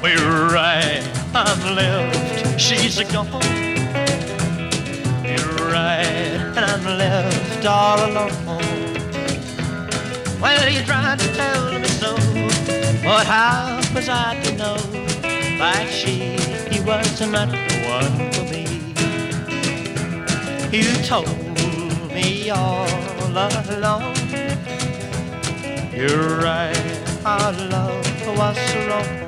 We're right, I'm left, she's gone. You're right, and I'm left all alone. Well, you tried to tell me so, but how was I to know that she was not the one for me? You told me all along. You're right, our love was wrong.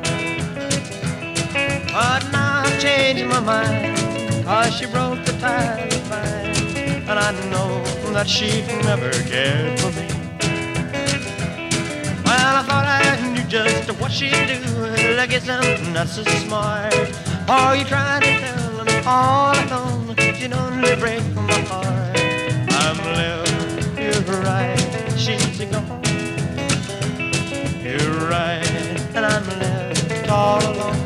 But now I've changed my mind, 'cause she broke the tie of mine, and I know that she'd never cared for me. Well, I thought I knew just what she'd do. I guess I'm not so smart. Oh, you trying to tell me all alone, you'd only break my heart. I'm left, you're right, she's gone. You're right, and I'm left all alone.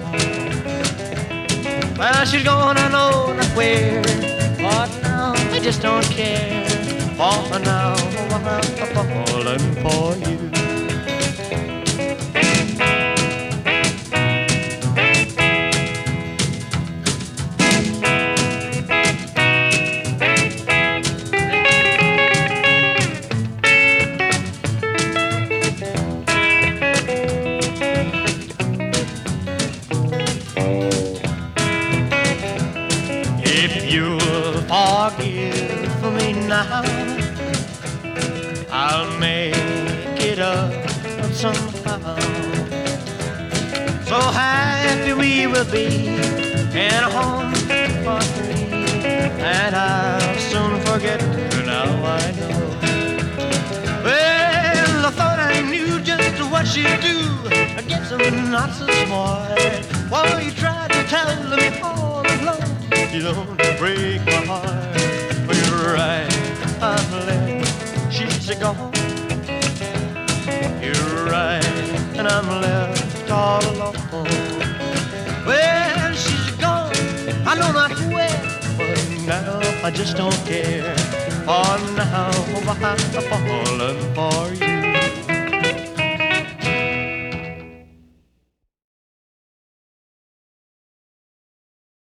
Well, she's gone, I know not where, but now I just don't care. For now, I'm falling for you. If you'll forgive me now, I'll make it up somehow. So happy we will be in a home for three, and I'll soon forget her now, I know. Well, I thought I knew just what she'd do. I guess I'm not so smart. While you tried to tell me all along, you don't break my heart. Well, you're right, I'm left, she's gone. You're right, and I'm left all alone. Well, she's gone, I know not where, but now I just don't care. For now I'm falling for you.